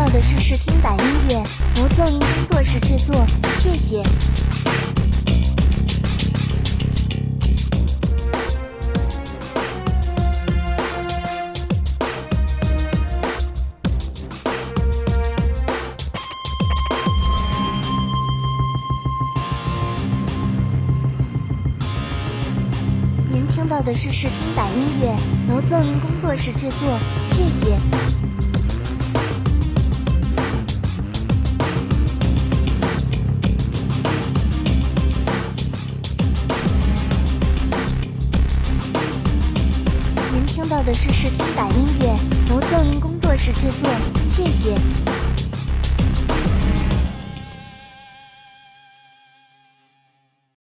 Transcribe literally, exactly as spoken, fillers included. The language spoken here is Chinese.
到的是视听版音乐，由奏音工作室制作，谢谢。您听到的是视听版音乐，由奏音工作室制作，谢谢。您听到的是视听版音乐，由奏音工作室制作，谢谢。